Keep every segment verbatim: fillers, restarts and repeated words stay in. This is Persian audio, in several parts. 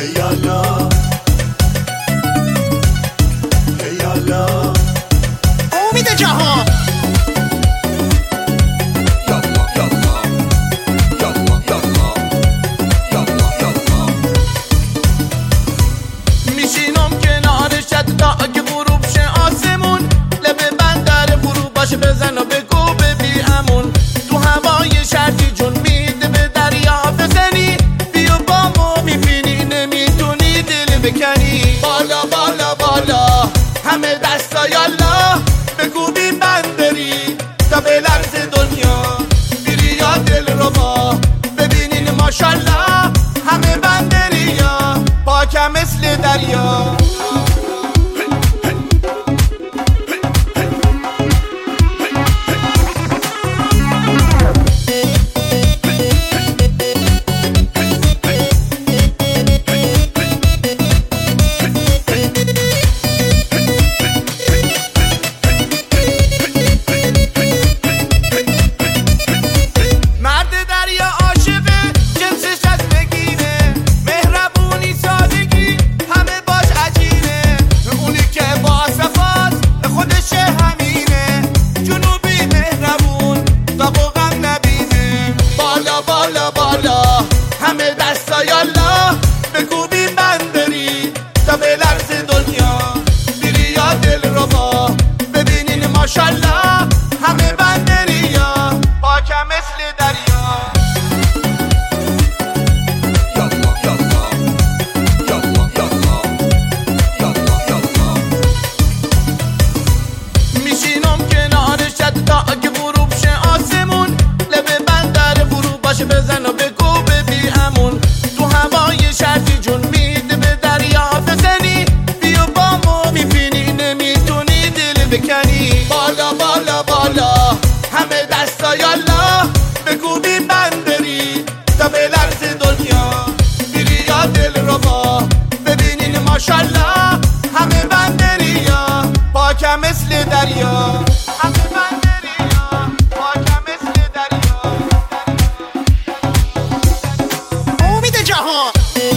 یالا یالا امید جهان میشینم کنارش تا که غروب شه آسمون لبه بندر فرو باشه بزن و بگو ببی امون تو هوای شرطی جون میده به دریا بزنی بیا با ما میبینی نمیتونی دل بکنی بالا بالا بالا همه دستا یالا بگو بی بندری تا به لرز دنیا بیری یا دل رو با ببینین ماشالله همه بندری یا پاکم مثل دریا همه دستا یالا بگو بی بندری تا به لرز دنیا بیری یا دل رو با ببینین ماشالله همه بندری یا پاکم مثل دریا میشینم کنارش تا که غروب شه آسمون لبه بندر فرو باشه بزن و بگو ببی امون تو هوای شرطی جون میده به دریا بزنی بیا با ما میبینی نمیتونی دل بکنی بالا بالا بالا همه دستا یالا بگو بی بندری تا به لرز دنیا بیری یا دل رو با ببینین ماشالله همه بندری یا پاکم مثل دریا جهان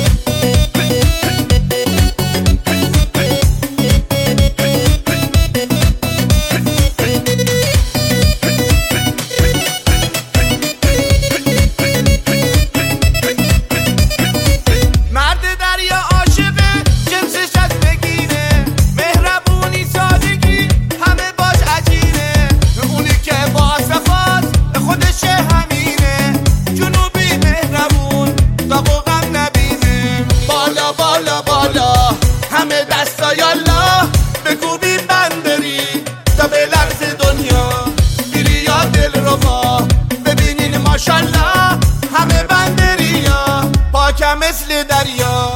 مرد دریا عاشقه جنسش از بگیره مهربونی سادگی همه باش عجیبه اونی که با صفات خودش همینه جنوبی مهربون تا غم نبینه بالا بالا بالا همه دستا یالا بگو بی بندری تا به لرز دنیا بیری یا دل رو با ببینین ماشالله همه بندری یا پاکم مثل دریا